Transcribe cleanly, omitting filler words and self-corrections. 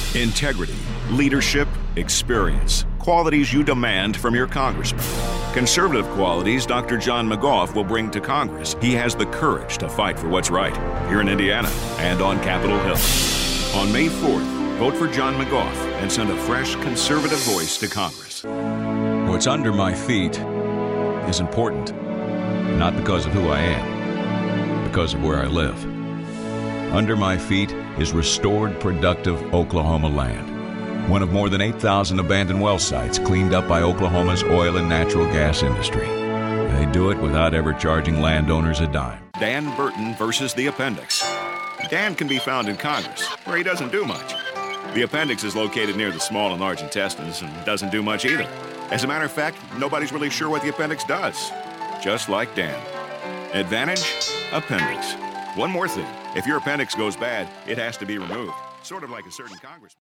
Integrity, leadership, experience. Qualities you demand from your congressman. Conservative qualities Dr. John McGough will bring to Congress. He has the courage to fight for what's right here in Indiana and on Capitol Hill. On May 4th, vote for John McGough and send a fresh conservative voice to Congress. What's under my feet is important, not because of who I am, because of where I live. Under my feet is restored, productive Oklahoma land, one of more than 8,000 abandoned well sites cleaned up by Oklahoma's oil and natural gas industry. They do it without ever charging landowners a dime. Dan Burton versus the appendix. Dan can be found in Congress, where he doesn't do much. The appendix is located near the small and large intestines and doesn't do much either. As a matter of fact, nobody's really sure what the appendix does. Just like Dan. Advantage? Appendix. One more thing. If your appendix goes bad, it has to be removed. Sort of like a certain congressman.